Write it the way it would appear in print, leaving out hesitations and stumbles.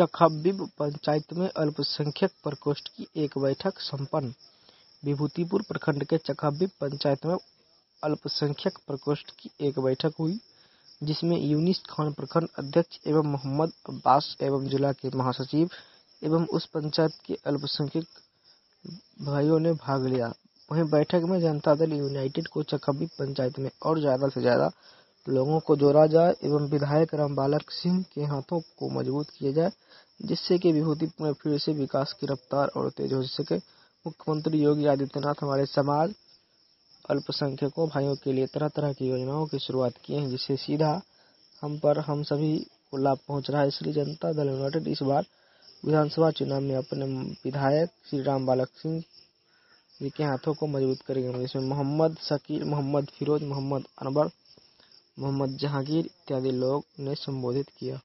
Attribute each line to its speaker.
Speaker 1: चकहबीब पंचायत में अल्पसंख्यक प्रकोष्ठ की एक बैठक संपन्न। विभूतिपुर प्रखंड के चकहबीब पंचायत में अल्पसंख्यक प्रकोष्ठ की एक बैठक हुई, जिसमें यूनिस खान प्रखंड अध्यक्ष एवं मोहम्मद अब्बास एवं जिला के महासचिव एवं उस पंचायत के अल्पसंख्यक भाइयों ने भाग लिया। वहीं बैठक में जनता दल यूनाइटेड को चकहबीब पंचायत में और ज्यादा से ज्यादा लोगों को जोड़ा जाए एवं विधायक रामबालक सिंह के हाथों को मजबूत किया जाए, जिससे कि विभूतिपुर में फिर से विकास की रफ्तार और तेज हो सके। मुख्यमंत्री योगी आदित्यनाथ हमारे समाज अल्पसंख्यकों भाइयों के लिए तरह तरह की योजनाओं की शुरुआत किए हैं, जिससे सीधा हम सभी को लाभ पहुंच रहा है। इसलिए जनता दल यूनाइटेड इस बार विधानसभा चुनाव में अपने विधायक श्री रामबालक सिंह जी के हाथों को मजबूत करेंगे, जिसमें मोहम्मद शकील, मोहम्मद फिरोज, मोहम्मद अनवर, मोहम्मद जहांगीर इत्यादि लोग ने संबोधित किया।